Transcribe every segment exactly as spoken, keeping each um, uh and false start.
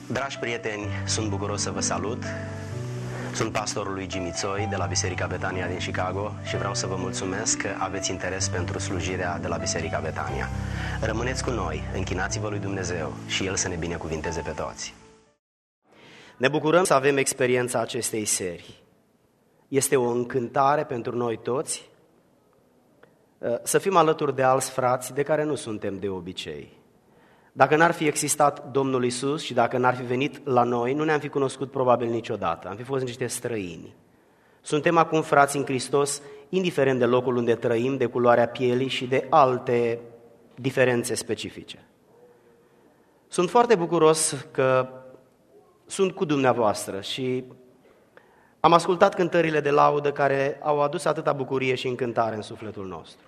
Dragi prieteni, sunt bucuros să vă salut. Sunt pastorul lui Jimmy Tsoi de la Biserica Betania din Chicago și vreau să vă mulțumesc că aveți interes pentru slujirea de la Biserica Betania. Rămâneți cu noi, închinați-vă lui Dumnezeu și El să ne binecuvinteze pe toți. Ne bucurăm să avem experiența acestei serii. Este o încântare pentru noi toți să fim alături de alți frați de care nu suntem de obicei. Dacă n-ar fi existat Domnul Iisus și dacă n-ar fi venit la noi, nu ne-am fi cunoscut probabil niciodată. Am fi fost niște străini. Suntem acum frați în Hristos, indiferent de locul unde trăim, de culoarea pielii și de alte diferențe specifice. Sunt foarte bucuros că sunt cu dumneavoastră și am ascultat cântările de laudă care au adus atâta bucurie și încântare în sufletul nostru.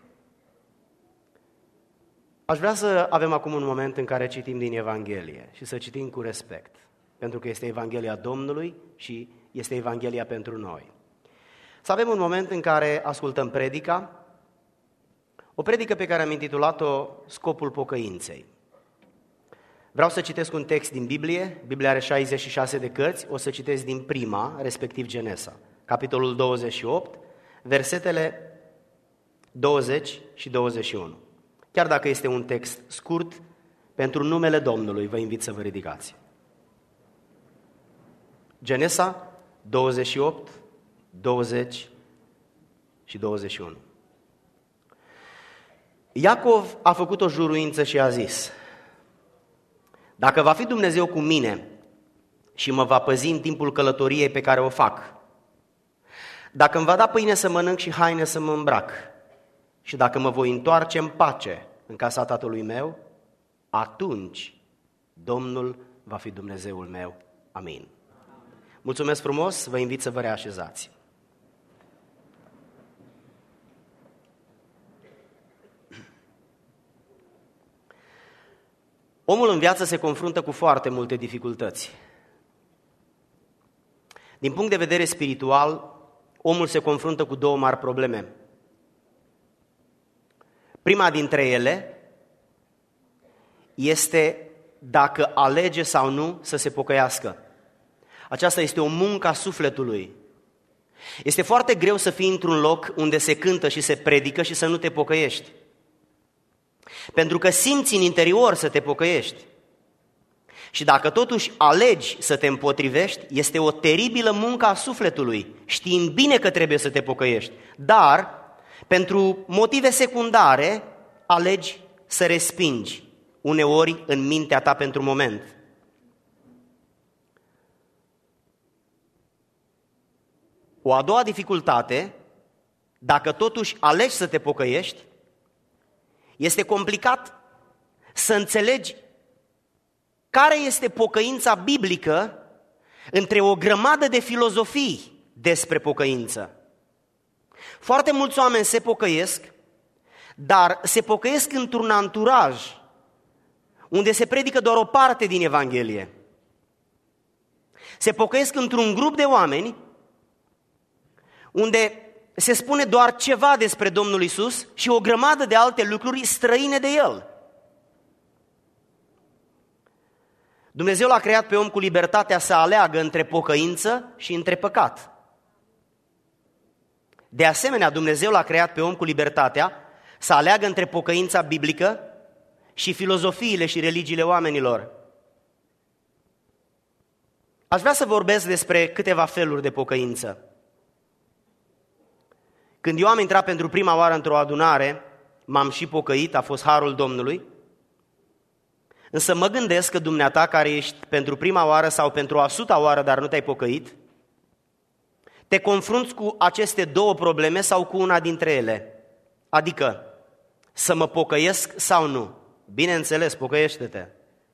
Aș vrea să avem acum un moment în care citim din Evanghelie și să citim cu respect, pentru că este Evanghelia Domnului și este Evanghelia pentru noi. Să avem un moment în care ascultăm predica, o predică pe care am intitulat-o Scopul pocăinței. Vreau să citesc un text din Biblie, Biblia are șaizeci și șase de cărți, o să citesc din prima, respectiv Genesa, capitolul douăzeci și opt, versetele douăzeci și douăzeci și unu. Chiar dacă este un text scurt, pentru numele Domnului vă invit să vă ridicați. Genesa douăzeci și opt, douăzeci și douăzeci și unu. Iacov a făcut o juruință și a zis: dacă va fi Dumnezeu cu mine și mă va păzi în timpul călătoriei pe care o fac, dacă îmi va da pâine să mănânc și haine să mă îmbrac, și dacă mă voi întoarce în pace în casa tatălui meu, atunci Domnul va fi Dumnezeul meu. Amin. Mulțumesc frumos, vă invit să vă reașezați. Omul în viață se confruntă cu foarte multe dificultăți. Din punct de vedere spiritual, omul se confruntă cu două mari probleme. Prima dintre ele este dacă alege sau nu să se pocăiască. Aceasta este o muncă a sufletului. Este foarte greu să fii într-un loc unde se cântă și se predică și să nu te pocăiești. Pentru că simți în interior să te pocăiești. Și dacă totuși alegi să te împotrivești, este o teribilă muncă a sufletului, știind bine că trebuie să te pocăiești. Dar, pentru motive secundare, alegi să respingi, uneori în mintea ta pentru moment. O a doua dificultate, dacă totuși alegi să te pocăiești, este complicat să înțelegi care este pocăința biblică între o grămadă de filozofii despre pocăință. Foarte mulți oameni se pocăiesc, dar se pocăiesc într-un anturaj unde se predică doar o parte din Evanghelie. Se pocăiesc într-un grup de oameni unde se spune doar ceva despre Domnul Iisus și o grămadă de alte lucruri străine de El. Dumnezeu l-a creat pe om cu libertatea să aleagă între pocăință și între păcat. De asemenea, Dumnezeu l-a creat pe om cu libertatea să aleagă între pocăința biblică și filozofiile și religiile oamenilor. Aș vrea să vorbesc despre câteva feluri de pocăință. Când eu am intrat pentru prima oară într-o adunare, m-am și pocăit, a fost harul Domnului, însă mă gândesc că dumneata care ești pentru prima oară sau pentru a suta oară, dar nu te-ai pocăit, te confrunți cu aceste două probleme sau cu una dintre ele. Adică, să mă pocăiesc sau nu. Bineînțeles, pocăiește-te.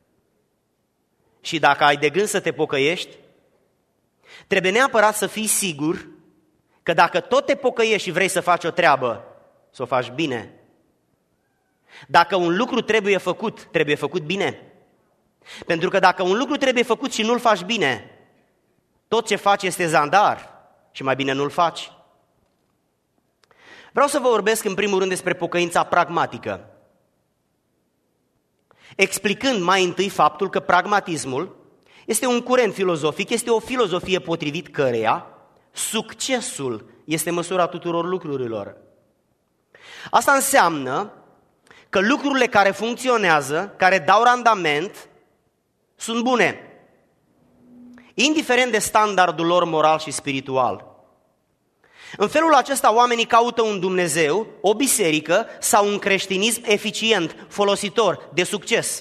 Și dacă ai de gând să te pocăiești, trebuie neapărat să fii sigur că dacă tot te pocăiești și vrei să faci o treabă, să o faci bine. Dacă un lucru trebuie făcut, trebuie făcut bine. Pentru că dacă un lucru trebuie făcut și nu-l faci bine, tot ce faci este zandar și mai bine nu-l faci. Vreau să vă vorbesc în primul rând despre pocăința pragmatică, explicând mai întâi faptul că pragmatismul Este un curent filozofic, este o filozofie potrivit căreia succesul este măsura tuturor lucrurilor. Asta înseamnă că lucrurile care funcționează, care dau randament, sunt bune, indiferent de standardul lor moral și spiritual. În felul acesta oamenii caută un Dumnezeu, o biserică sau un creștinism eficient, folositor, de succes.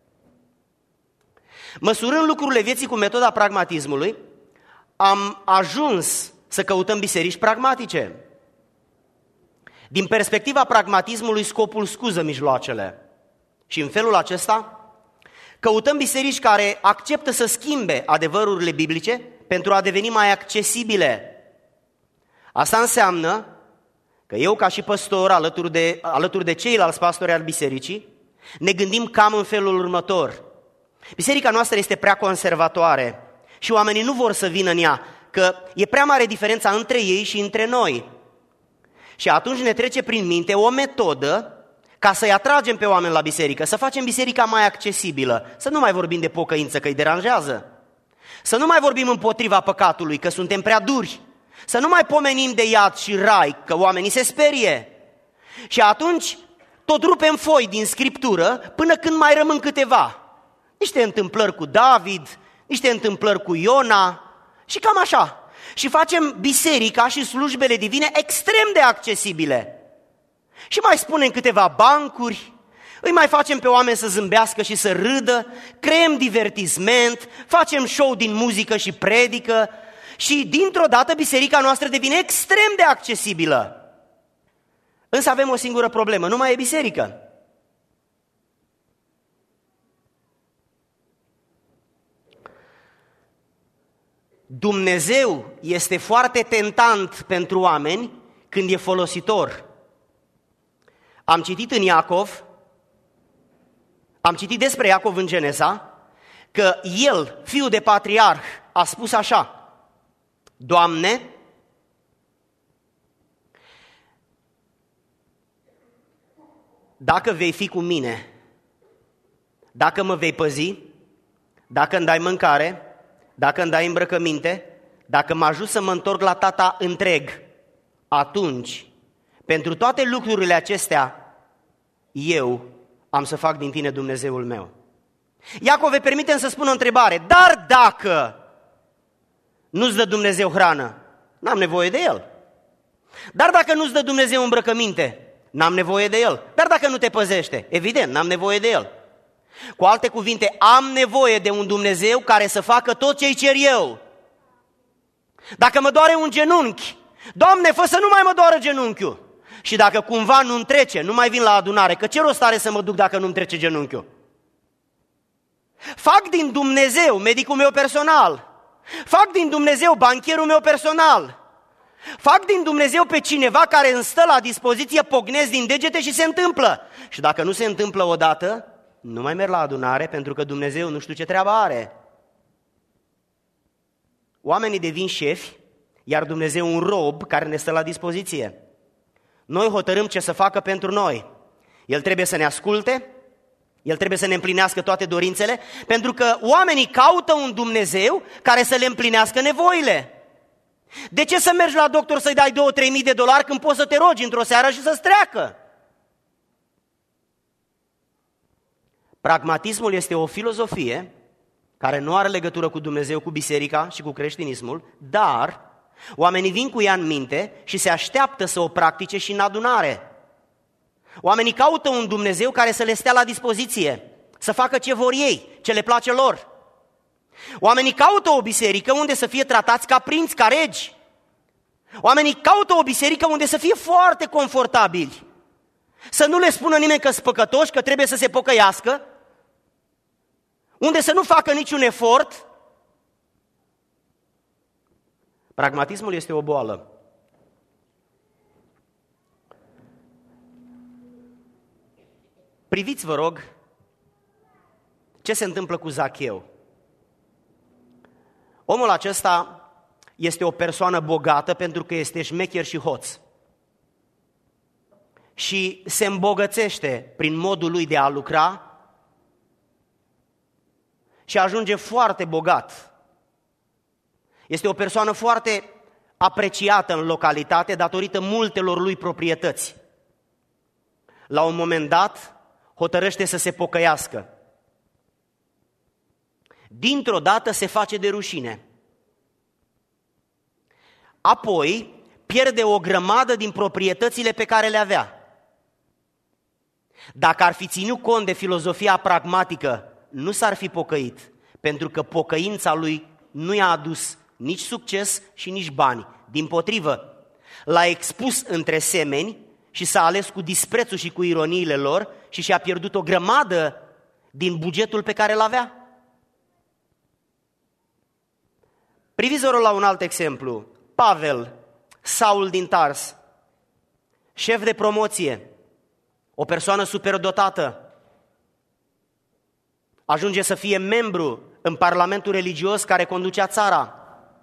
Măsurând lucrurile vieții cu metoda pragmatismului, am ajuns să căutăm biserici pragmatice. Din perspectiva pragmatismului, scopul scuză mijloacele. Și în felul acesta, căutăm biserici care acceptă să schimbe adevărurile biblice pentru a deveni mai accesibile. Asta înseamnă că eu, ca și păstor, alături de, alături de ceilalți pastori al bisericii, ne gândim cam în felul următor. Biserica noastră este prea conservatoare și oamenii nu vor să vină în ea, că e prea mare diferența între ei și între noi. Și atunci ne trece prin minte o metodă ca să-i atragem pe oameni la biserică, să facem biserica mai accesibilă, să nu mai vorbim de pocăință că îi deranjează, să nu mai vorbim împotriva păcatului că suntem prea duri, să nu mai pomenim de iad și rai că oamenii se sperie. Și atunci tot rupem foi din Scriptură până când mai rămân câteva. Niște întâmplări cu David, niște întâmplări cu Iona și cam așa. Și facem biserica și slujbele divine extrem de accesibile. Și mai spunem câteva bancuri, îi mai facem pe oameni să zâmbească și să râdă, creăm divertisment, facem show din muzică și predică și dintr-o dată biserica noastră devine extrem de accesibilă. Însă avem o singură problemă, nu mai e biserică. Dumnezeu este foarte tentant pentru oameni când e folositor. Am citit în Iacov, am citit despre Iacov în Geneza, că el, fiul de patriarh, a spus așa: Doamne, dacă vei fi cu mine, dacă mă vei păzi, dacă îmi dai mâncare, dacă îmi dai îmbrăcăminte, dacă mă ajut să mă întorc la tata întreg, atunci, pentru toate lucrurile acestea, eu am să fac din tine Dumnezeul meu. Iacov, îi permite să spun o întrebare: dar dacă nu-ți dă Dumnezeu hrană, n-am nevoie de el. Dar dacă nu-ți dă Dumnezeu îmbrăcăminte, n-am nevoie de el. Dar dacă nu te păzește, evident, n-am nevoie de el. Cu alte cuvinte, am nevoie de un Dumnezeu care să facă tot ce-i cer eu. Dacă mă doare un genunchi, Doamne, fă să nu mai mă doară genunchiul. Și dacă cumva nu-mi trece, nu mai vin la adunare, că ce rost are să mă duc dacă nu-mi trece genunchiul? Fac din Dumnezeu medicul meu personal. Fac din Dumnezeu bancherul meu personal. Fac din Dumnezeu pe cineva care îmi stă la dispoziție, pognesc din degete și se întâmplă. Și dacă nu se întâmplă odată, nu mai merg la adunare, pentru că Dumnezeu nu știu ce treabă are. Oamenii devin șefi, iar Dumnezeu un rob care ne stă la dispoziție. Noi hotărâm ce să facă pentru noi. El trebuie să ne asculte, El trebuie să ne împlinească toate dorințele, pentru că oamenii caută un Dumnezeu care să le împlinească nevoile. De ce să mergi la doctor să-i dai două-trei mii de dolari când poți să te rogi într-o seară și să-ți treacă? Pragmatismul este o filozofie care nu are legătură cu Dumnezeu, cu biserica și cu creștinismul, dar oamenii vin cu ea în minte și se așteaptă să o practice și în adunare. Oamenii caută un Dumnezeu care să le stea la dispoziție, să facă ce vor ei, ce le place lor. Oamenii caută o biserică unde să fie tratați ca prinți, ca regi. Oamenii caută o biserică unde să fie foarte confortabili. Să nu le spună nimeni că sunt păcătoși, că trebuie să se pocăiască, unde să nu facă niciun efort. Pragmatismul este o boală. Priviți, vă rog, ce se întâmplă cu Zacheu. Omul acesta este o persoană bogată pentru că este șmecher și hoț. Și se îmbogățește prin modul lui de a lucra și ajunge foarte bogat. Este o persoană foarte apreciată în localitate datorită multelor lui proprietăți. La un moment dat, hotărăște să se pocăiască. Dintr-o dată se face de rușine. Apoi pierde o grămadă din proprietățile pe care le avea. Dacă ar fi ținut cont de filozofia pragmatică, nu s-ar fi pocăit, pentru că pocăința lui nu i-a adus nici succes și nici bani. Dimpotrivă, l-a expus între semeni și s-a ales cu disprețul și cu ironiile lor și și-a pierdut o grămadă din bugetul pe care l-avea. Priviți la un alt exemplu. Pavel, Saul din Tars, șef de promoție, o persoană superdotată, ajunge să fie membru în parlamentul religios care conducea țara.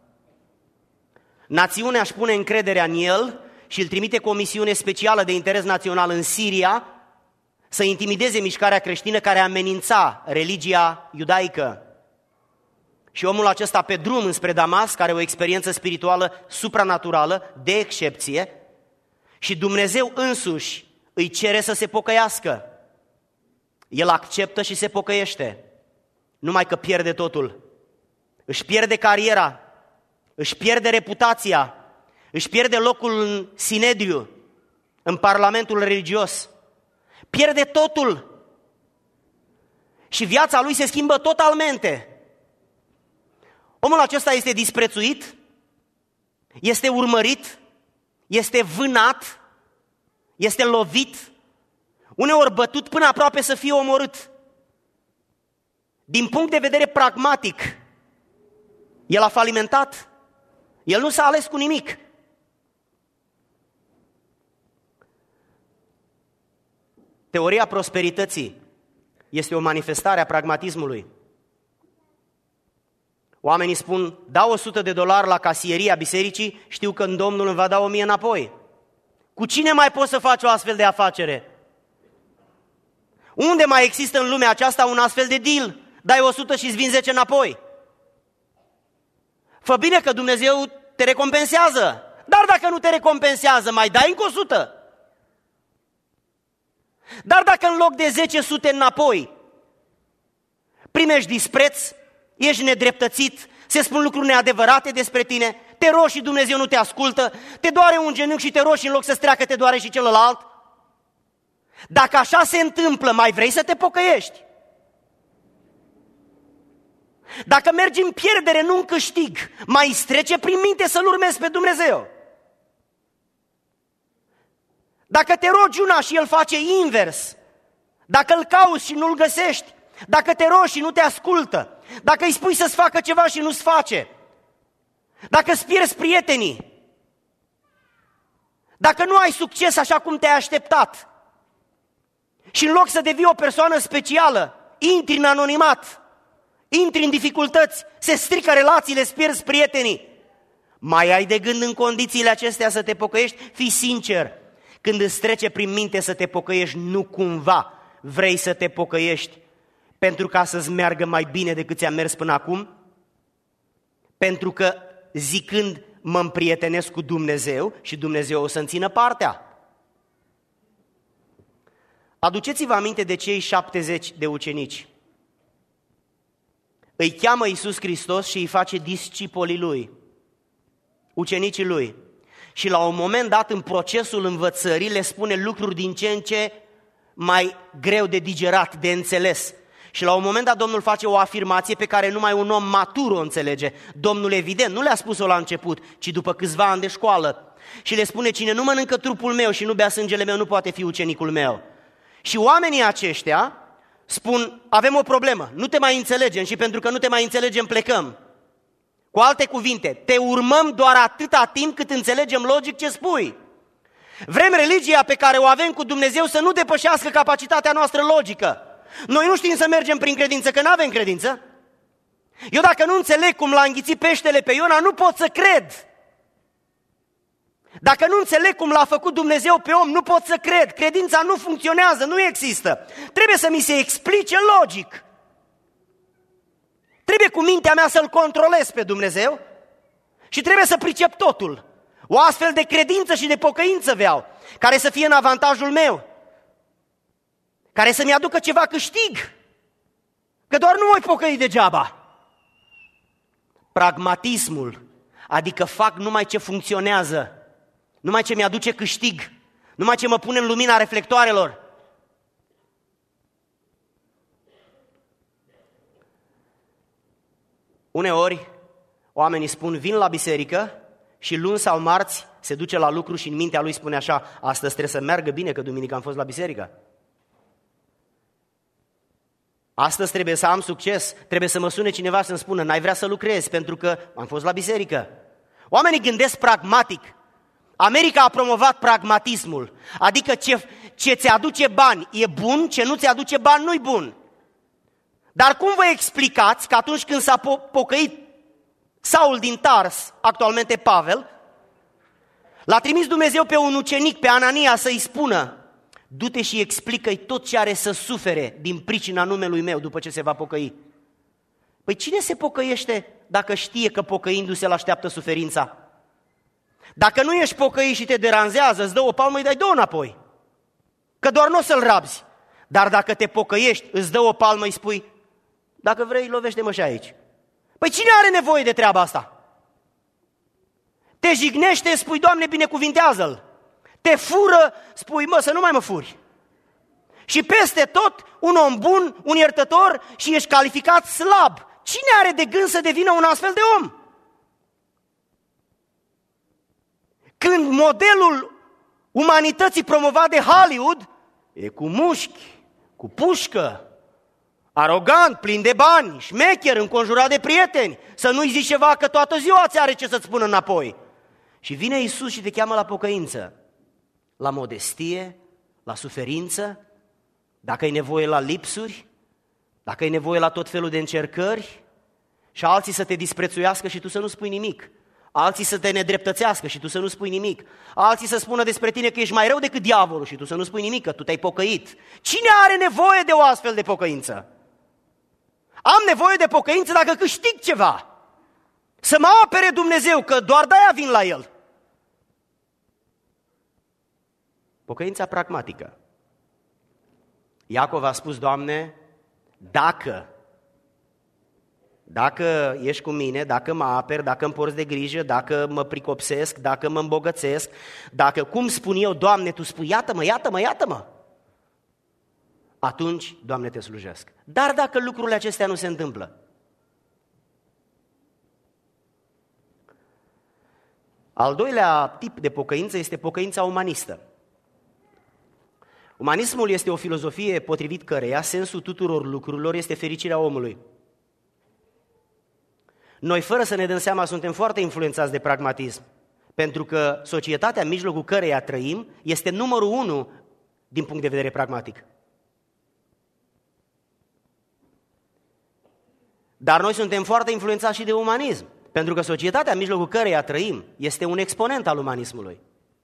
Națiunea își pune încrederea în el și îl trimite cu o misiune specială de interes național în Siria să intimideze mișcarea creștină care amenința religia iudaică. Și omul acesta pe drum înspre Damasc are o experiență spirituală supranaturală, de excepție, și Dumnezeu însuși îi cere să se pocăiască. El acceptă și se pocăiește, numai că pierde totul. Își pierde cariera, își pierde reputația, își pierde locul în Sinedriu, în Parlamentul religios, pierde totul și viața lui se schimbă totalmente. Omul acesta este disprețuit, este urmărit, este vânat, este lovit, uneori bătut până aproape să fie omorât. Din punct de vedere pragmatic, el a falimentat, el nu s-a ales cu nimic. Teoria prosperității este o manifestare a pragmatismului. Oamenii spun, dau o sută de dolari la casieria bisericii, știu că Domnul îmi va da o mie înapoi. Cu cine mai poți să faci o astfel de afacere? Unde mai există în lumea aceasta un astfel de deal? Dai o sută și îți vin zece înapoi. Fă bine că Dumnezeu te recompensează, dar dacă nu te recompensează, mai dai încă o sută. Dar dacă în loc de zece sute înapoi primești dispreț, ești nedreptățit, se spun lucruri neadevărate despre tine, te rogi și Dumnezeu nu te ascultă, te doare un genunchi și te rogi și în loc să-ți treacă te doare și celălalt. Dacă așa se întâmplă, mai vrei să te pocăiești? Dacă mergi în pierdere, nu în câștig, mai îți trece prin minte să-L urmezi pe Dumnezeu? Dacă te rogi una și El face invers, dacă îl cauți și nu-l găsești, dacă te rogi și nu te ascultă, dacă îi spui să-ți facă ceva și nu-ți face, dacă îți pierzi prietenii, dacă nu ai succes așa cum te-ai așteptat și în loc să devii o persoană specială, intri în anonimat, intri în dificultăți, se strică relațiile, îți pierzi prietenii, mai ai de gând în condițiile acestea să te pocăiești? Fii sincer, când îți trece prin minte să te pocăiești, nu cumva vrei să te pocăiești pentru ca să-ți meargă mai bine decât ți-a mers până acum? Pentru că zicând mă împrietenesc cu Dumnezeu și Dumnezeu o să-mi țină partea. Aduceți-vă aminte de cei șaptezeci de ucenici. Îi cheamă Iisus Hristos și îi face discipolii Lui, ucenicii Lui. Și la un moment dat, în procesul învățării, le spune lucruri din ce în ce mai greu de digerat, de înțeles. Și la un moment dat Domnul face o afirmație pe care numai un om matur o înțelege. Domnul, evident, nu le-a spus-o la început, ci după câțiva ani de școală. Și le spune, cine nu mănâncă trupul meu și nu bea sângele meu, nu poate fi ucenicul meu. Și oamenii aceștia spun, avem o problemă, nu te mai înțelegem și pentru că nu te mai înțelegem plecăm. Cu alte cuvinte, te urmăm doar atâta timp cât înțelegem logic ce spui. Vrem religia pe care o avem cu Dumnezeu să nu depășească capacitatea noastră logică. Noi nu știm să mergem prin credință, că nu avem credință. Eu dacă nu înțeleg cum l-a înghițit peștele pe Iona, nu pot să cred. Dacă nu înțeleg cum l-a făcut Dumnezeu pe om, nu pot să cred. Credința nu funcționează, nu există. Trebuie să mi se explice logic. trebuie cu mintea mea să-L controlez pe Dumnezeu și trebuie să pricep totul. O astfel de credință și de pocăință vreau, care să fie în avantajul meu, care să-mi aducă ceva câștig, că doar nu voi pocăi degeaba. Pragmatismul, adică fac numai ce funcționează, numai ce mi-aduce câștig, numai ce mă pune în lumina reflectoarelor. Uneori, oamenii spun, vin la biserică și luni sau marți se duce la lucru și în mintea lui spune așa, astăzi trebuie să meargă bine că duminică am fost la biserică. Astăzi trebuie să am succes, trebuie să mă sune cineva să-mi spună, n-ai vrea să lucrezi pentru că am fost la biserică. Oamenii gândesc pragmatic. America a promovat pragmatismul, adică ce, ce ți aduce bani e bun, ce nu ți aduce bani nu-i bun. Dar cum vă explicați că atunci când s-a po- pocăit Saul din Tars, actualmente Pavel, l-a trimis Dumnezeu pe un ucenic, pe Anania, să-i spună, du-te și explică-i tot ce are să sufere din pricina numelui meu după ce se va pocăi. Păi cine se pocăiește dacă știe că pocăindu-se îl așteaptă suferința? Dacă nu ești pocăit și te deranjează, îți dă o palmă, îi dai două înapoi. Că doar nu o să-l rabzi. Dar dacă te pocăiești, îți dă o palmă, îi spui, dacă vrei, lovește-mă și aici. Păi cine are nevoie de treaba asta? Te jignește, spui, Doamne, binecuvintează-l. Te fură, spui, mă, să nu mai mă furi. Și peste tot, un om bun, un iertător și ești calificat slab. Cine are de gând să devină un astfel de om? Când modelul umanității promovat de Hollywood e cu mușchi, cu pușcă, arogant, plin de bani, șmecher, înconjurat de prieteni, să nu-i zici ceva că toată ziua ți are ce să-ți spună înapoi. Și vine Iisus și te cheamă la pocăință, la modestie, la suferință, dacă ai nevoie la lipsuri, dacă ai nevoie la tot felul de încercări și alții să te disprețuiască și tu să nu spui nimic, alții să te nedreptățească și tu să nu spui nimic, alții să spună despre tine că ești mai rău decât diavolul și tu să nu spui nimic, că tu te-ai pocăit. Cine are nevoie de o astfel de pocăință? Am nevoie de pocăință dacă câștig ceva. Să mă apere Dumnezeu, că doar de-aia vin la El. Pocăința pragmatică. Iacov a spus, Doamne, dacă, dacă ești cu mine, dacă mă aperi, dacă îmi porți de grijă, dacă mă pricopsesc, dacă mă îmbogățesc, dacă, cum spun eu, Doamne, Tu spui, iată-mă, iată-mă, iată-mă, atunci, Doamne, Te slujesc. Dar dacă lucrurile acestea nu se întâmplă, al doilea tip de pocăință este pocăința umanistă. Umanismul este o filozofie potrivit căreia sensul tuturor lucrurilor este fericirea omului. Noi, fără să ne dăm seama, suntem foarte influențați de pragmatism, pentru că societatea în mijlocul căreia trăim este numărul unu din punct de vedere pragmatic. Dar noi suntem foarte influențați și de umanism, pentru că societatea în mijlocul căreia trăim este un exponent al umanismului.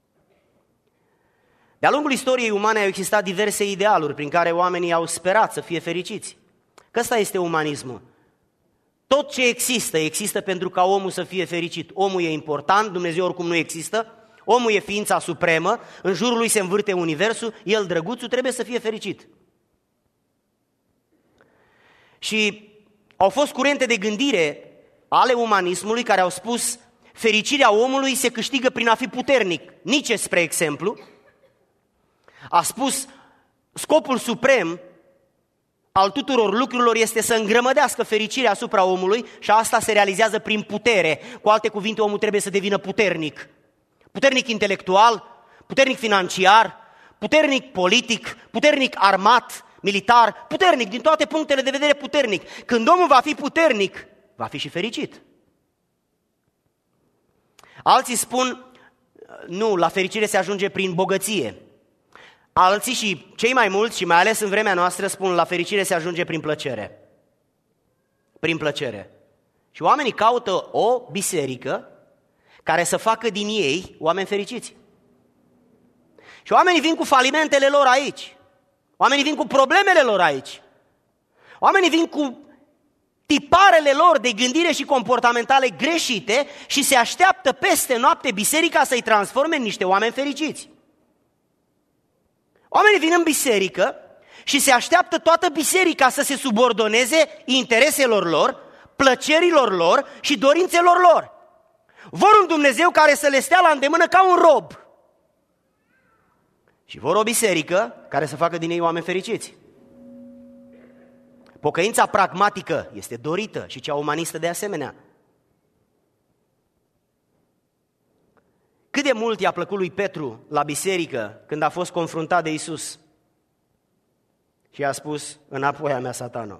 De-a lungul istoriei umane au existat diverse idealuri prin care oamenii au sperat să fie fericiți. Că ăsta este umanismul. Tot ce există, există pentru ca omul să fie fericit. Omul e important, Dumnezeu oricum nu există, omul e ființa supremă, în jurul lui se învârte universul, el, drăguțul, trebuie să fie fericit. Și au fost curente de gândire ale umanismului care au spus fericirea omului se câștigă prin a fi puternic. Nietzsche, spre exemplu, a spus scopul suprem al tuturor lucrurilor este să îngrămădească fericirea asupra omului și asta se realizează prin putere. Cu alte cuvinte, omul trebuie să devină puternic. Puternic intelectual, puternic financiar, puternic politic, puternic armat, militar, puternic, din toate punctele de vedere puternic. Când omul va fi puternic, va fi și fericit. Alții spun, nu, la fericire se ajunge prin bogăție. Alții și cei mai mulți, și mai ales în vremea noastră, spun, la fericire se ajunge prin plăcere. Prin plăcere. Și oamenii caută o biserică care să facă din ei oameni fericiți. Și oamenii vin cu falimentele lor aici. Oamenii vin cu problemele lor aici. Oamenii vin cu tiparele lor de gândire și comportamentale greșite și se așteaptă peste noapte biserica să-i transforme în niște oameni fericiți. Oamenii vin în biserică și se așteaptă toată biserica să se subordoneze intereselor lor, plăcerilor lor și dorințelor lor. Vor un Dumnezeu care să le stea la îndemână ca un rob. Și vor o biserică care să facă din ei oameni fericiți. Pocăința pragmatică este dorită și cea umanistă de asemenea. Cât de mult i-a plăcut lui Petru la biserică când a fost confruntat de Iisus și a spus: înapoi a mea, Satano.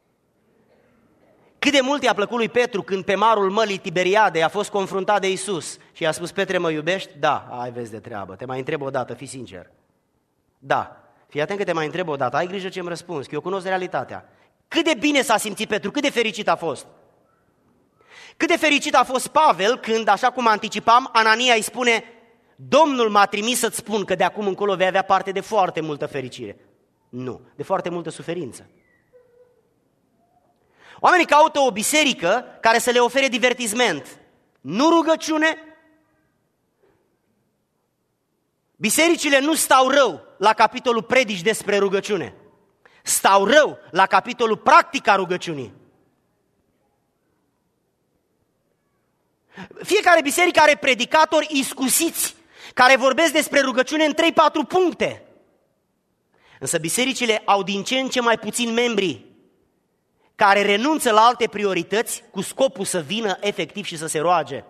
Cât de mult i-a plăcut lui Petru când pe marul mării Tiberiade a fost confruntat de Iisus și i-a spus: Petre, mă iubești? Da, ai vezi de treabă, te mai întreb o dată, fii sincer. Da, fii atent că te mai întreb o dată, ai grijă ce-mi răspunzi, că eu cunosc realitatea. Cât de bine s-a simțit Petru, cât de fericit a fost. Cât de fericit a fost Pavel când, așa cum anticipam, Anania îi spune: Domnul m-a trimis să-ți spun că de acum încolo vei avea parte de foarte multă fericire. Nu, de foarte multă suferință. Oamenii caută o biserică care să le ofere divertisment, nu rugăciune. Bisericile nu stau rău la capitolul predici despre rugăciune. Stau rău la capitolul practica rugăciunii. Fiecare biserică are predicatori iscusiți care vorbesc despre rugăciune în trei patru puncte. Însă bisericile au din ce în ce mai puțini membri care renunță la alte priorități cu scopul să vină efectiv și să se roage.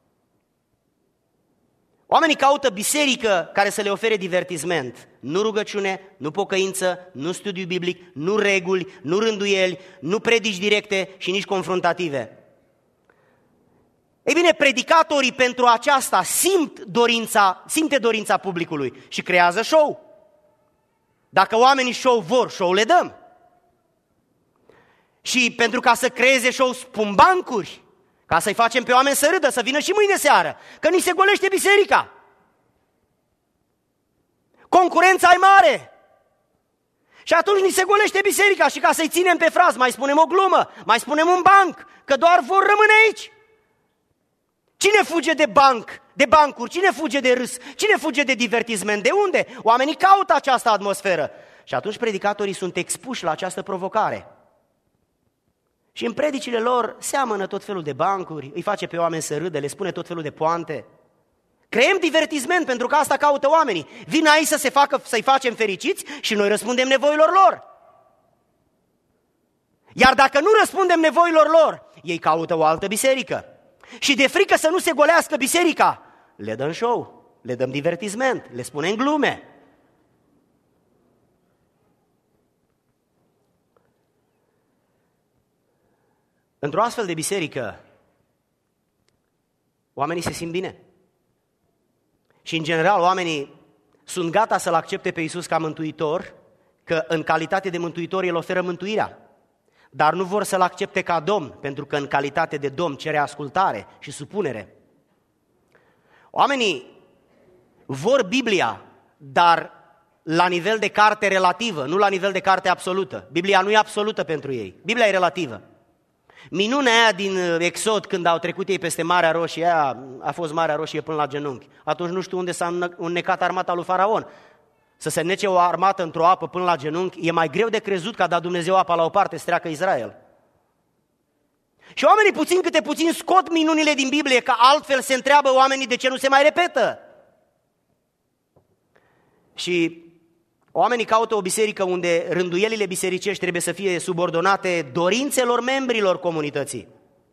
Oamenii caută biserică care să le ofere divertisment, nu rugăciune, nu pocăință, nu studiu biblic, nu reguli, nu rânduieli, nu predici directe și nici confruntative. Ei bine, predicatorii pentru aceasta simt dorința, simte dorința publicului și creează show. Dacă oamenii show vor, show le dăm. Și pentru ca să creeze show spun bancuri, ca să-i facem pe oameni să râdă, să vină și mâine seară, că ni se golește biserica. Concurența e mare. Și atunci ni se golește biserica și ca să-i ținem pe fraz, mai spunem o glumă, mai spunem un banc, că doar vor rămâne aici. Cine fuge de banc, de bancuri? Cine fuge de râs? Cine fuge de divertisment? De unde? Oamenii caută această atmosferă. Și atunci predicatorii sunt expuși la această provocare. Și în predicile lor seamănă tot felul de bancuri, îi face pe oameni să râdă, le spune tot felul de poante. Creăm divertisment pentru că asta caută oamenii. Vin aici să se facă, să-i facem fericiți și noi răspundem nevoilor lor. Iar dacă nu răspundem nevoilor lor, ei caută o altă biserică. Și de frică să nu se golească biserica, le dăm show, le dăm divertisment, le spunem glume. Într-o astfel de biserică, oamenii se simt bine. Și în general oamenii sunt gata să-L accepte pe Iisus ca mântuitor, că în calitate de mântuitor El oferă mântuirea. Dar nu vor să-L accepte ca Domn, pentru că în calitate de Domn cere ascultare și supunere. Oamenii vor Biblia, dar la nivel de carte relativă, nu la nivel de carte absolută. Biblia nu e absolută pentru ei, Biblia e relativă. Minunea aia din Exod, când au trecut ei peste Marea Roșie, aia a fost Marea Roșie până la genunchi. Atunci nu știu unde s-a înnecat armata lui Faraon. Să se înnece o armată într-o apă până la genunchi, e mai greu de crezut că a dat Dumnezeu apa la o parte să treacă Israel. Și oamenii puțin câte puțin scot minunile din Biblie, că altfel se întreabă oamenii de ce nu se mai repetă. Și oamenii caută o biserică unde rânduielile bisericești trebuie să fie subordonate dorințelor membrilor comunității.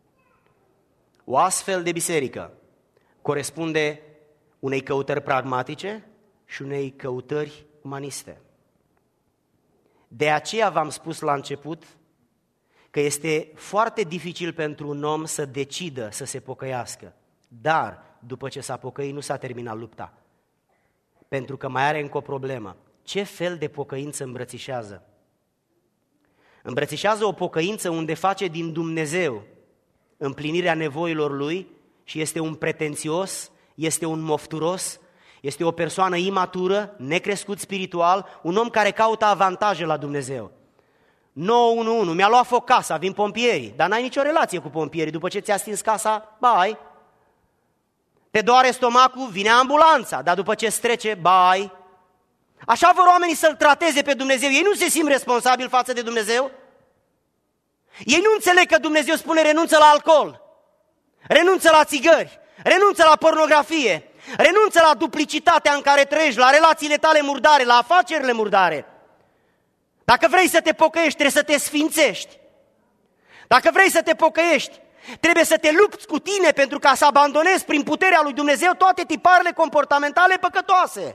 O astfel de biserică corespunde unei căutări pragmatice și unei căutări umaniste. De aceea v-am spus la început că este foarte dificil pentru un om să decidă să se pocăiască, dar după ce s-a pocăit nu s-a terminat lupta, pentru că mai are încă o problemă. Ce fel de pocăință îmbrățișează? Îmbrățișează o pocăință unde face din Dumnezeu împlinirea nevoilor Lui și este un pretențios, este un mofturos, este o persoană imatură, necrescut spiritual, un om care caută avantaje la Dumnezeu. nouă unu unu, mi-a luat foc casa, vin pompierii, dar n-ai nicio relație cu pompierii, după ce ți-a stins casa, bai. Te doare stomacul, vine ambulanța, dar după ce îți trece, bai. Așa vor oamenii să-L trateze pe Dumnezeu, ei nu se simt responsabili față de Dumnezeu. Ei nu înțeleg că Dumnezeu spune renunță la alcool, renunță la țigări, renunță la pornografie, renunță la duplicitatea în care trăiești, la relațiile tale murdare, la afacerile murdare. Dacă vrei să te pocăiești, trebuie să te sfințești. Dacă vrei să te pocăiești, trebuie să te lupți cu tine pentru ca să abandonezi prin puterea lui Dumnezeu toate tiparele comportamentale păcătoase.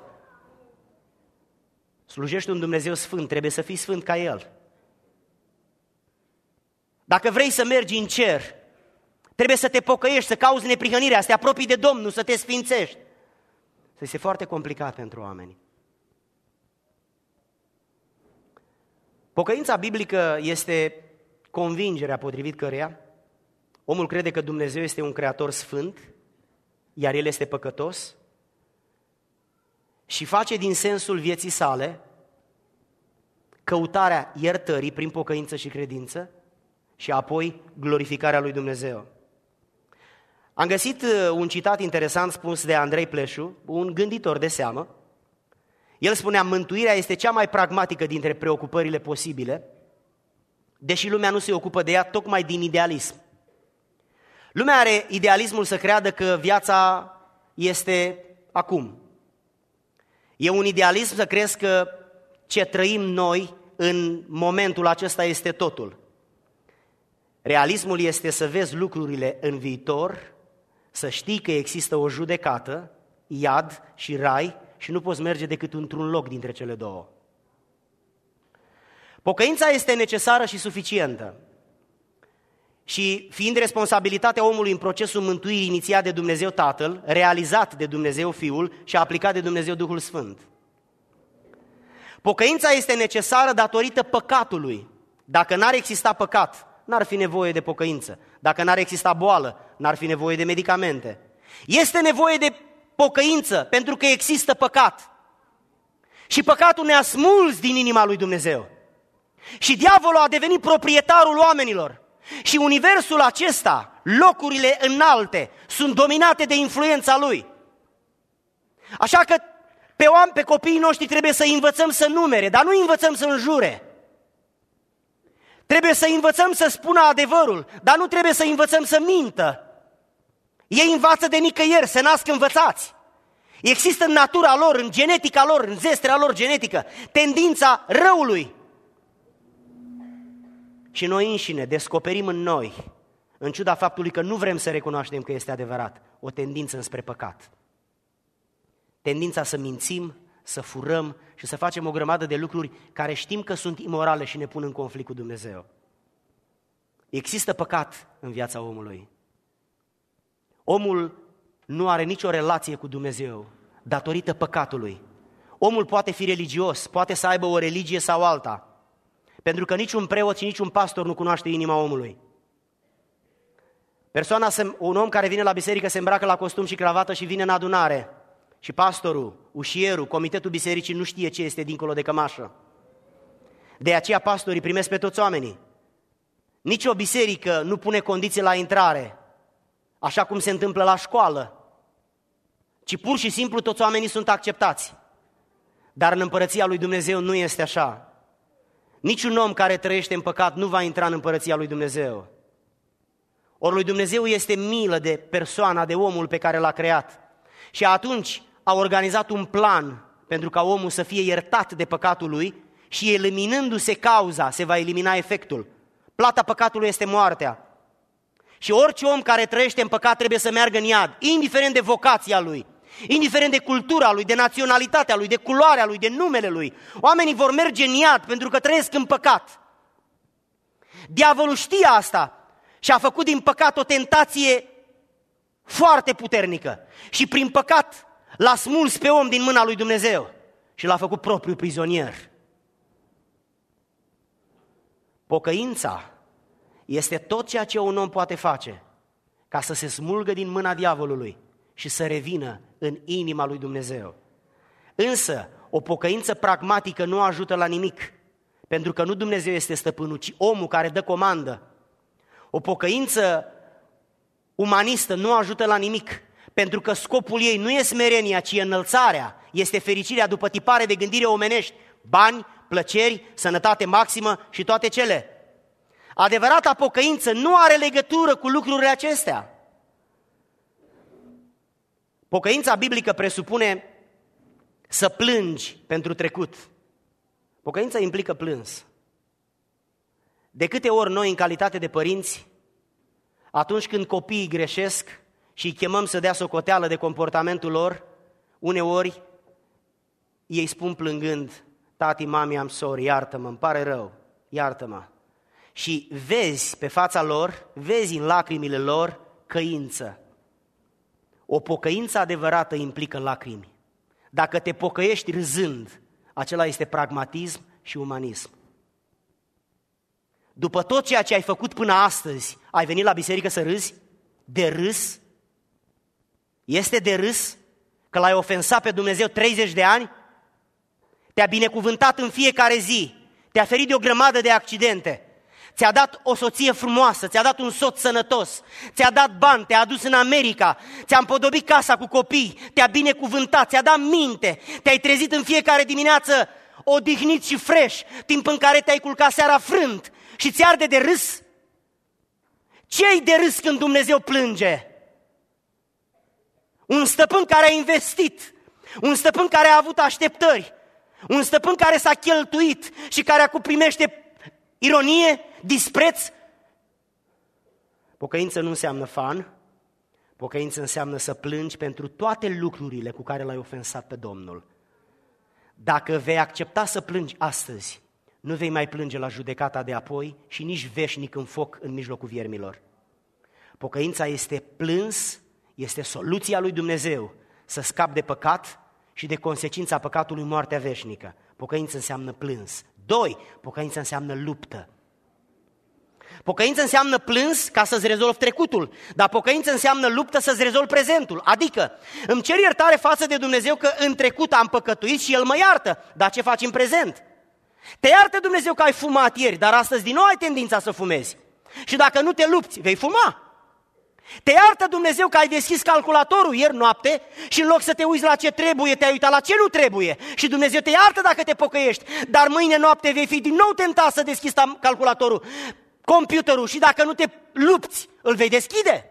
Slujești un Dumnezeu sfânt, trebuie să fii sfânt ca El. Dacă vrei să mergi în cer, trebuie să te pocăiești, să cauți neprihănirea, să te apropii de Domnul, să te sfințești. Este foarte complicat pentru oameni. Pocăința biblică este convingerea potrivit căreia omul crede că Dumnezeu este un creator sfânt, iar el este păcătos, și face din sensul vieții sale căutarea iertării prin pocăință și credință și apoi glorificarea lui Dumnezeu. Am găsit un citat interesant spus de Andrei Pleșu, un gânditor de seamă. El spunea: mântuirea este cea mai pragmatică dintre preocupările posibile, deși lumea nu se ocupă de ea tocmai din idealism. Lumea are idealismul să creadă că viața este acum. E un idealism să crezi că ce trăim noi în momentul acesta este totul. Realismul este să vezi lucrurile în viitor, să știi că există o judecată, iad și rai, și nu poți merge decât într-un loc dintre cele două. Pocăința este necesară și suficientă. Și fiind responsabilitatea omului în procesul mântuirii inițiat de Dumnezeu Tatăl, realizat de Dumnezeu Fiul și aplicat de Dumnezeu Duhul Sfânt. Pocăința este necesară datorită păcatului. Dacă n-ar exista păcat, n-ar fi nevoie de pocăință. Dacă n-ar exista boală, n-ar fi nevoie de medicamente. Este nevoie de pocăință pentru că există păcat. Și păcatul ne-a smuls din inima lui Dumnezeu. Și diavolul a devenit proprietarul oamenilor. Și universul acesta, locurile înalte, sunt dominate de influența lui. Așa că pe oameni, pe copiii noștri trebuie să învățăm să numere, dar nu învățăm să înjure. Trebuie să învățăm să spună adevărul, dar nu trebuie să învățăm să mintă. Ei învață de nicăieri, se nasc învățați. Există în natura lor, în genetica lor, în zestrea lor genetică, tendința răului. Și noi înșine descoperim în noi, în ciuda faptului că nu vrem să recunoaștem că este adevărat, o tendință înspre păcat. Tendința să mințim, să furăm și să facem o grămadă de lucruri care știm că sunt imorale și ne pun în conflict cu Dumnezeu. Există păcat în viața omului. Omul nu are nicio relație cu Dumnezeu datorită păcatului. Omul poate fi religios, poate să aibă o religie sau alta, pentru că niciun preot și niciun pastor nu cunoaște inima omului. Persoana, un om care vine la biserică se îmbracă la costum și cravată și vine în adunare. Și pastorul, ușierul, comitetul bisericii nu știe ce este dincolo de cămașă. De aceea pastorii primesc pe toți oamenii. Nici o biserică nu pune condiții la intrare, așa cum se întâmplă la școală, ci pur și simplu toți oamenii sunt acceptați. Dar în împărăția lui Dumnezeu nu este așa. Niciun om care trăiește în păcat nu va intra în împărăția lui Dumnezeu. Ori lui Dumnezeu este milă de persoana, de omul pe care l-a creat. Și atunci a organizat un plan pentru ca omul să fie iertat de păcatul lui și eliminându-se cauza, se va elimina efectul. Plata păcatului este moartea. Și orice om care trăiește în păcat trebuie să meargă în iad, indiferent de vocația lui, indiferent de cultura lui, de naționalitatea lui, de culoarea lui, de numele lui. Oamenii vor merge în iad pentru că trăiesc în păcat. Diavolul știe asta și a făcut din păcat o tentație foarte puternică. Și prin păcat l-a smuls pe om din mâna lui Dumnezeu și l-a făcut propriu prizonier. Pocăința este tot ceea ce un om poate face ca să se smulgă din mâna diavolului și să revină în inima lui Dumnezeu. Însă, o pocăință pragmatică nu ajută la nimic, Pentru că nu Dumnezeu este stăpânul, ci omul care dă comandă. O pocăință umanistă nu ajută la nimic, pentru că scopul ei nu e smerenia, ci înălțarea, este fericirea după tipare de gândire omenești, bani, plăceri, sănătate maximă și toate cele. Adevărata pocăință nu are legătură cu lucrurile acestea. Pocăința biblică presupune să plângi pentru trecut. Pocăința implică plâns. De câte ori noi, în calitate de părinți, atunci când copiii greșesc și îi chemăm să dea socoteală de comportamentul lor, uneori ei spun plângând: tati, mami, am sorry, iartă-mă, îmi pare rău, iartă-mă. Și vezi pe fața lor, vezi în lacrimile lor căință. O pocăință adevărată implică lacrimi. Dacă te pocăiești râzând, acela este pragmatism și umanism. După tot ceea ce ai făcut până astăzi, ai venit la biserică să râzi? De râs? Este de râs că l-ai ofensat pe Dumnezeu treizeci de ani? Te-a binecuvântat în fiecare zi, te-a ferit de o grămadă de accidente, ți-a dat o soție frumoasă, ți-a dat un soț sănătos, ți-a dat bani, te-a adus în America, ți-a împodobit casa cu copii, te-a binecuvântat, ți-a dat minte, te-ai trezit în fiecare dimineață odihnit și fresh, timp în care te-ai culcat seara frânt și ți arde de râs? Ce-i de râs când Dumnezeu plânge? Un stăpân care a investit, un stăpân care a avut așteptări, un stăpân care s-a cheltuit și care acum primește ironie, dispreț. Pocăință nu înseamnă fan, pocăință înseamnă să plângi pentru toate lucrurile cu care l-ai ofensat pe Domnul. Dacă vei accepta să plângi astăzi, nu vei mai plânge la judecata de apoi și nici veșnic în foc în mijlocul viermilor. Pocăința este plâns, este soluția lui Dumnezeu să scapi de păcat și de consecința păcatului, moartea veșnică. Pocăință înseamnă plâns. Doi, pocăință înseamnă luptă. Pocăință înseamnă plâns ca să-ți rezolvi trecutul, dar pocăință înseamnă luptă să-ți rezolvi prezentul. Adică îmi cer iertare față de Dumnezeu că în trecut am păcătuit și El mă iartă, dar ce faci în prezent? Te iartă Dumnezeu că ai fumat ieri, dar astăzi din nou ai tendința să fumezi. Și dacă nu te lupți, vei fuma. Te iartă Dumnezeu că ai deschis calculatorul ieri noapte și în loc să te uiți la ce trebuie, te-ai uitat la ce nu trebuie. Și Dumnezeu te iartă dacă te pocăiești, dar mâine noapte vei fi din nou tentat să deschizi calculatorul, computerul, și dacă nu te lupți, îl vei deschide.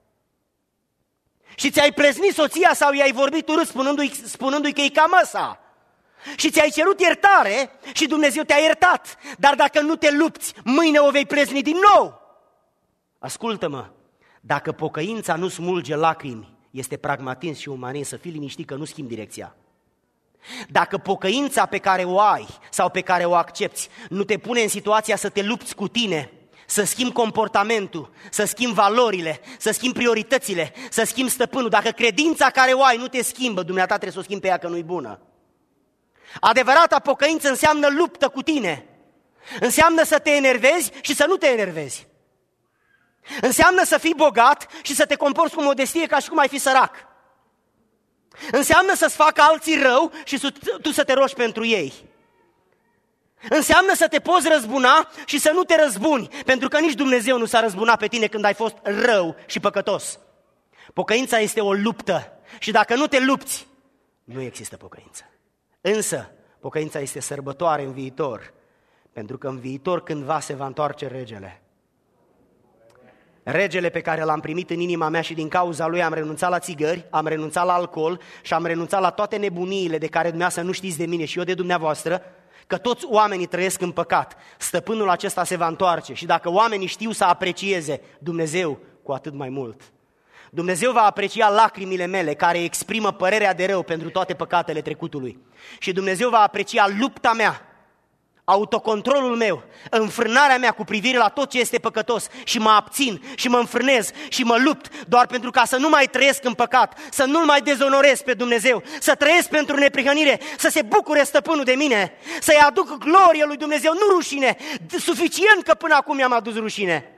Și ți-ai pleznit soția sau i-ai vorbit urât spunându-i, spunându-i că e cam ăsta. Și ți-ai cerut iertare și Dumnezeu te-a iertat, dar dacă nu te lupți, mâine o vei plezni din nou. Ascultă-mă, dacă pocăința nu smulge lacrimi, este pragmatism și umanism, să fii liniștit că nu schimbi direcția. Dacă pocăința pe care o ai sau pe care o accepți nu te pune în situația să te lupți cu tine, să schimbi comportamentul, să schimbi valorile, să schimbi prioritățile, să schimbi stăpânul, dacă credința care o ai nu te schimbă, dumneata trebuie să o schimbi pe ea că nu-i bună. Adevărata pocăință înseamnă luptă cu tine, înseamnă să te enervezi și să nu te enervezi. Înseamnă să fii bogat și să te comporți cu modestie ca și cum ai fi sărac. Înseamnă să-ți facă alții rău și tu să te rogi pentru ei. Înseamnă să te poți răzbuna și să nu te răzbuni, pentru că nici Dumnezeu nu s-a răzbunat pe tine când ai fost rău și păcătos. Pocăința este o luptă și dacă nu te lupți, nu există pocăință. Însă, pocăința este sărbătoare în viitor, pentru că în viitor cândva se va întoarce regele. Regele pe care l-am primit în inima mea și din cauza lui am renunțat la țigări, am renunțat la alcool și am renunțat la toate nebuniile de care dumneavoastră nu știți de mine și eu de dumneavoastră, că toți oamenii trăiesc în păcat. Stăpânul acesta se va întoarce și dacă oamenii știu să aprecieze, Dumnezeu cu atât mai mult. Dumnezeu va aprecia lacrimile mele care exprimă părerea de rău pentru toate păcatele trecutului. Și Dumnezeu va aprecia lupta mea, autocontrolul meu, înfrânarea mea cu privire la tot ce este păcătos și mă abțin și mă înfrânez și mă lupt doar pentru ca să nu mai trăiesc în păcat, să nu-L mai dezonorez pe Dumnezeu, să trăiesc pentru neprihănire, să se bucure stăpânul de mine, să-i aduc glorie lui Dumnezeu, nu rușine, suficient că până acum mi-am adus rușine.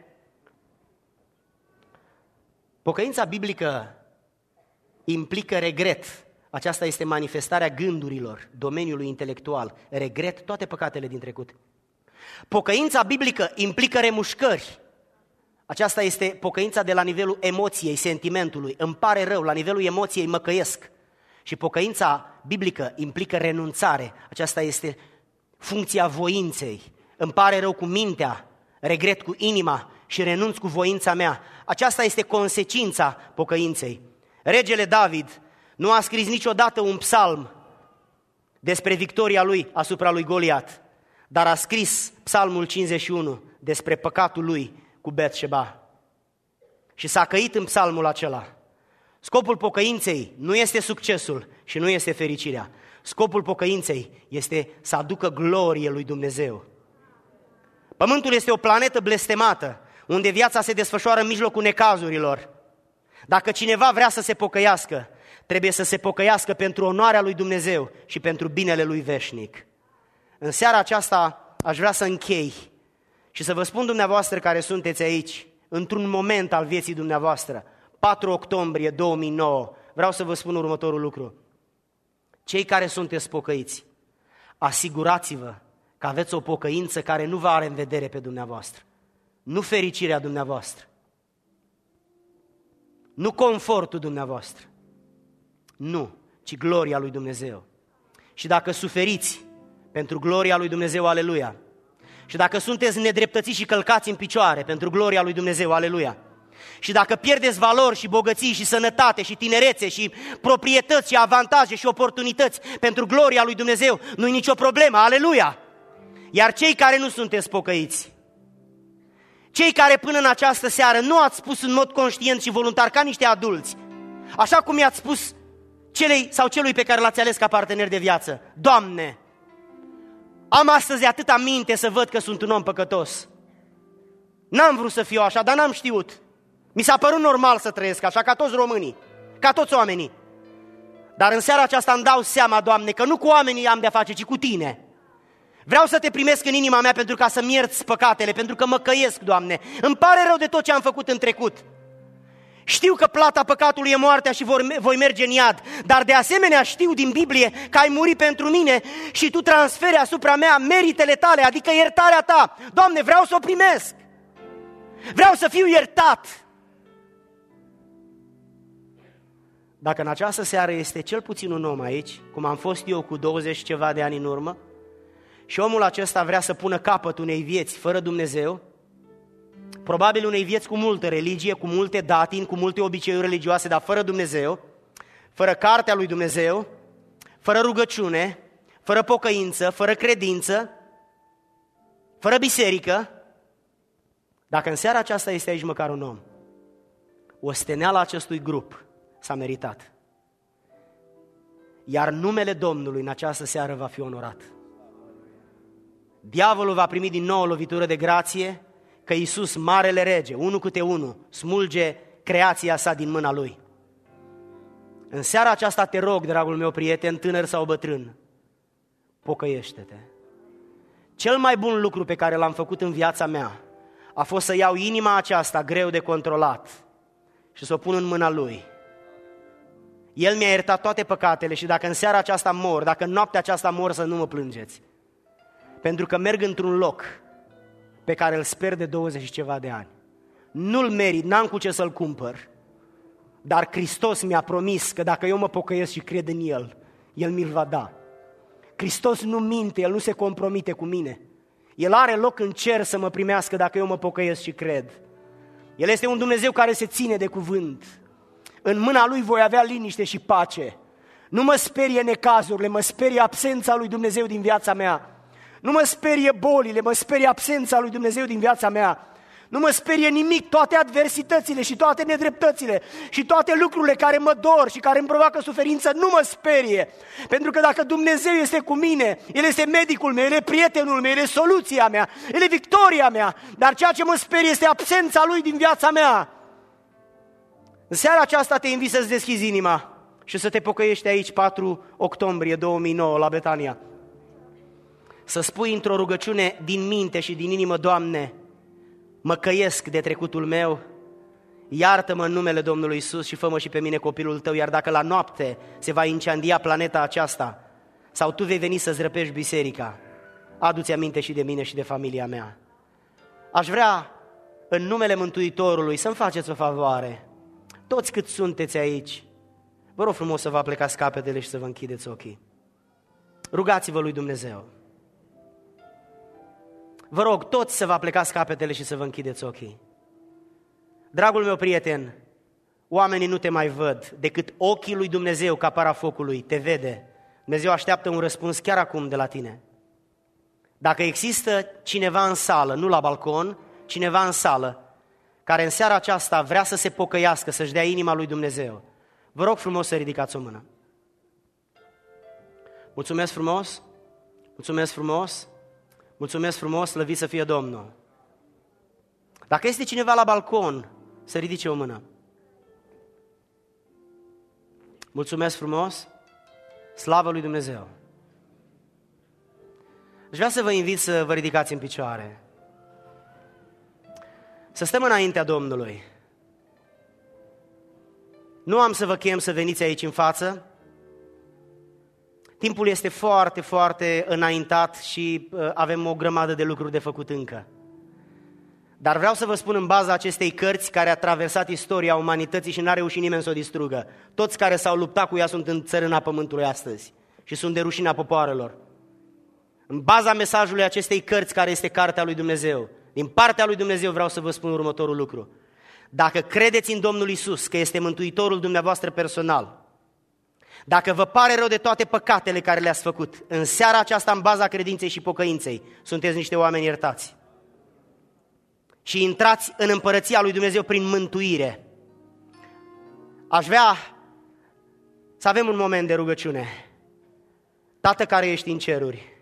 Pocăința biblică implică regret. Aceasta este manifestarea gândurilor, domeniului intelectual. Regret toate păcatele din trecut. Pocăința biblică implică remușcări. Aceasta este pocăința de la nivelul emoției, sentimentului. Îmi pare rău, la nivelul emoției mă căiesc. Și pocăința biblică implică renunțare. Aceasta este funcția voinței. Îmi pare rău cu mintea, regret cu inima și renunț cu voința mea. Aceasta este consecința pocăinței. Regele David nu a scris niciodată un psalm despre victoria lui asupra lui Goliat, dar a scris psalmul cincizeci și unu despre păcatul lui cu Bet-Sheba. Și s-a căit în psalmul acela. Scopul pocăinței nu este succesul și nu este fericirea. Scopul pocăinței este să aducă glorie lui Dumnezeu. Pământul este o planetă blestemată, unde viața se desfășoară în mijlocul necazurilor. Dacă cineva vrea să se pocăiască, trebuie să se pocăiască pentru onoarea lui Dumnezeu și pentru binele lui veșnic. În seara aceasta aș vrea să închei și să vă spun dumneavoastră care sunteți aici, într-un moment al vieții dumneavoastră, patru octombrie două mii nouă, vreau să vă spun următorul lucru. Cei care sunteți pocăiți, asigurați-vă că aveți o pocăință care nu vă are în vedere pe dumneavoastră. Nu fericirea dumneavoastră, nu confortul dumneavoastră, nu, ci gloria lui Dumnezeu. Și dacă suferiți pentru gloria lui Dumnezeu, aleluia, și dacă sunteți nedreptățiți și călcați în picioare pentru gloria lui Dumnezeu, aleluia, și dacă pierdeți valori și bogății și sănătate și tinerețe și proprietăți și avantaje și oportunități pentru gloria lui Dumnezeu, nu-i nicio problemă, aleluia! Iar cei care nu sunteți pocăiți, cei care până în această seară nu ați spus în mod conștient și voluntar ca niște adulți, așa cum i-ați spus celei sau celui pe care l-ați ales ca partener de viață, Doamne, am astăzi atâta minte să văd că sunt un om păcătos. N-am vrut să fiu așa, dar n-am știut. Mi s-a părut normal să trăiesc așa, ca toți românii, ca toți oamenii. Dar în seara aceasta îmi dau seama, Doamne, că nu cu oamenii am de-a face, ci cu Tine. Vreau să Te primesc în inima mea pentru ca să-mi ierți păcatele, pentru că mă căiesc, Doamne. Îmi pare rău de tot ce am făcut în trecut. Știu că plata păcatului e moartea și voi merge în iad, dar de asemenea știu din Biblie că ai murit pentru mine și Tu transferi asupra mea meritele Tale, adică iertarea Ta. Doamne, vreau să o primesc. Vreau să fiu iertat. Dacă în această seară este cel puțin un om aici, cum am fost eu cu douăzeci ceva de ani în urmă, și omul acesta vrea să pună capăt unei vieți fără Dumnezeu, probabil unei vieți cu multă religie, cu multe datini, cu multe obiceiuri religioase, dar fără Dumnezeu, fără cartea lui Dumnezeu, fără rugăciune, fără pocăință, fără credință, fără biserică, dacă în seara aceasta este aici măcar un om, osteneala acestui grup s-a meritat. Iar numele Domnului în această seară va fi onorat. Diavolul va primi din nou o lovitură de grație, că Iisus, marele rege, unul câte unul, smulge creația sa din mâna Lui. În seara aceasta te rog, dragul meu prieten, tânăr sau bătrân, pocăiește-te. Cel mai bun lucru pe care l-am făcut în viața mea a fost să iau inima aceasta greu de controlat și să o pun în mâna Lui. El mi-a iertat toate păcatele și dacă în seara aceasta mor, dacă în noaptea aceasta mor, să nu mă plângeți. Pentru că merg într-un loc pe care îl sper de douăzeci și ceva de ani. Nu-l merit, n-am cu ce să-l cumpăr, dar Hristos mi-a promis că dacă eu mă pocăiesc și cred în El, El mi-l va da. Hristos nu minte, El nu se compromite cu mine. El are loc în cer să mă primească dacă eu mă pocăiesc și cred. El este un Dumnezeu care se ține de cuvânt. În mâna Lui voi avea liniște și pace. Nu mă sperie necazurile, mă sperie absența lui Dumnezeu din viața mea. Nu mă sperie bolile, mă sperie absența lui Dumnezeu din viața mea. Nu mă sperie nimic, toate adversitățile și toate nedreptățile și toate lucrurile care mă dor și care îmi provoacă suferință, nu mă sperie. Pentru că dacă Dumnezeu este cu mine, El este medicul meu, El e prietenul meu, El e soluția mea, El e victoria mea. Dar ceea ce mă sperie este absența Lui din viața mea. În seara aceasta te invit să-ți deschizi inima și să te pocăiești aici, patru octombrie două mii nouă, la Betania. Să spui într-o rugăciune din minte și din inimă, Doamne, mă căiesc de trecutul meu, iartă-mă în numele Domnului Iisus și fă-mă și pe mine copilul Tău, iar dacă la noapte se va incendia planeta aceasta sau Tu vei veni să-ți răpești biserica, adu-ți aminte și de mine și de familia mea. Aș vrea, în numele Mântuitorului, să-mi faceți o favoare. Toți cât sunteți aici, vă rog frumos să vă aplecați capetele și să vă închideți ochii. Rugați-vă lui Dumnezeu. Vă rog toți să vă aplecați capetele și să vă închideți ochii. Dragul meu prieten, oamenii nu te mai văd, decât ochii lui Dumnezeu ca parafocului te vede. Dumnezeu așteaptă un răspuns chiar acum de la tine. Dacă există cineva în sală, nu la balcon, cineva în sală, care în seara aceasta vrea să se pocăiască, să-și dea inima lui Dumnezeu, vă rog frumos să ridicați o mână. Mulțumesc frumos, mulțumesc frumos, mulțumesc frumos, slăvit să fie Domnul. Dacă este cineva la balcon, să ridice o mână. Mulțumesc frumos, slavă lui Dumnezeu. Aș vrea să vă invit să vă ridicați în picioare, să stăm înaintea Domnului. Nu am să vă chem să veniți aici în față. Timpul este foarte, foarte înaintat și uh, avem o grămadă de lucruri de făcut încă. Dar vreau să vă spun în baza acestei cărți care a traversat istoria umanității și n-a reușit nimeni să o distrugă. Toți care s-au luptat cu ea sunt în țărâna pământului astăzi și sunt de rușinea popoarelor. În baza mesajului acestei cărți care este cartea lui Dumnezeu, din partea lui Dumnezeu vreau să vă spun următorul lucru. Dacă credeți în Domnul Iisus, că este Mântuitorul dumneavoastră personal, dacă vă pare rău de toate păcatele care le-ați făcut, în seara aceasta, în baza credinței și pocăinței, sunteți niște oameni iertați. Și intrați în împărăția lui Dumnezeu prin mântuire. Aș vrea să avem un moment de rugăciune. Tată care ești în ceruri,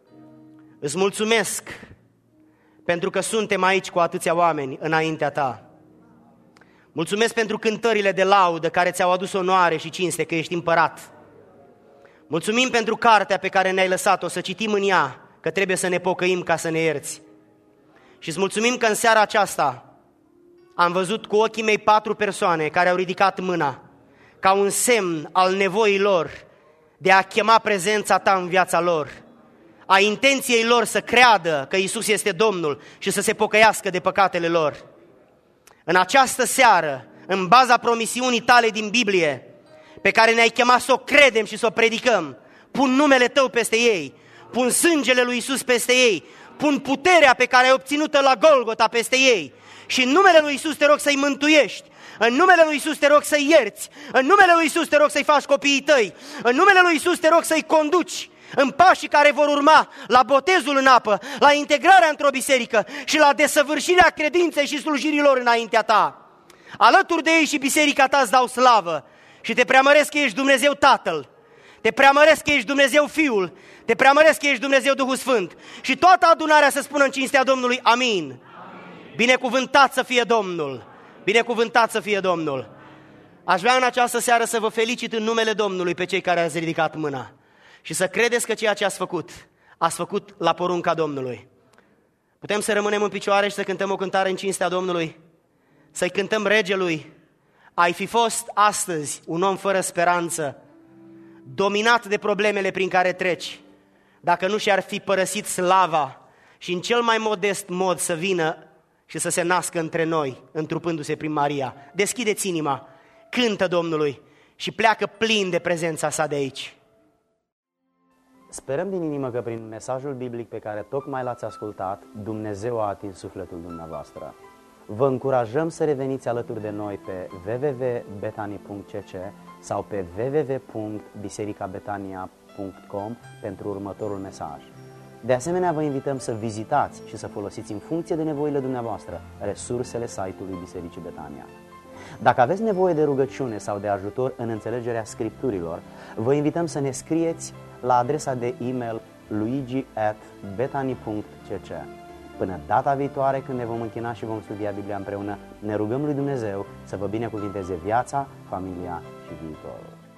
îți mulțumesc pentru că suntem aici cu atâția oameni înaintea ta. Mulțumesc pentru cântările de laudă care ți-au adus onoare și cinste, că ești împărat. Mulțumim pentru cartea pe care ne-ai lăsat-o, să citim în ea, că trebuie să ne pocăim ca să ne ierți. Și îți mulțumim că în seara aceasta am văzut cu ochii mei patru persoane care au ridicat mâna ca un semn al nevoii lor de a chema prezența ta în viața lor, a intenției lor să creadă că Iisus este Domnul și să se pocăiască de păcatele lor. În această seară, în baza promisiunii tale din Biblie, pe care ne-ai chemat să o credem și să o predicăm, pun numele tău peste ei, pun sângele lui Iisus peste ei, pun puterea pe care ai obținut-o la Golgota peste ei și în numele lui Iisus te rog să-i mântuiești, în numele lui Iisus te rog să-i ierți, în numele lui Iisus te rog să-i faci copiii tăi, în numele lui Iisus te rog să-i conduci în pașii care vor urma la botezul în apă, la integrarea într-o biserică și la desăvârșirea credinței și slujirilor înaintea ta. Alături de ei și biserica ta îți dau slavă și te preamăresc că ești Dumnezeu Tatăl, te preamăresc că ești Dumnezeu Fiul, te preamăresc că ești Dumnezeu Duhul Sfânt și toată adunarea să spună în cinstea Domnului amin. Amin. Binecuvântat să fie Domnul, binecuvântat să fie Domnul. Aș vrea în această seară să vă felicit în numele Domnului pe cei care ați ridicat mâna și să credeți că ceea ce ați făcut, ați făcut la porunca Domnului. Putem să rămânem în picioare și să cântăm o cântare în cinstea Domnului? Să-i cântăm Regelui: ai fi fost astăzi un om fără speranță, dominat de problemele prin care treci, dacă nu și-ar fi părăsit slava și în cel mai modest mod să vină și să se nască între noi, întrupându-se prin Maria. Deschideți inima, cântă Domnului și pleacă plin de prezența sa de aici. Sperăm din inimă că prin mesajul biblic pe care tocmai l-ați ascultat, Dumnezeu a atins sufletul dumneavoastră. Vă încurajăm să reveniți alături de noi pe w w w punct betani punct c c sau pe w w w punct biserica betania punct com pentru următorul mesaj. De asemenea, vă invităm să vizitați și să folosiți în funcție de nevoile dumneavoastră resursele site-ului Bisericii Betania. Dacă aveți nevoie de rugăciune sau de ajutor în înțelegerea Scripturilor, vă invităm să ne scrieți la adresa de e-mail luigi at betani punct c c. Până data viitoare, când ne vom închina și vom studia Biblia împreună, ne rugăm lui Dumnezeu să vă binecuvinteze viața, familia și viitorul.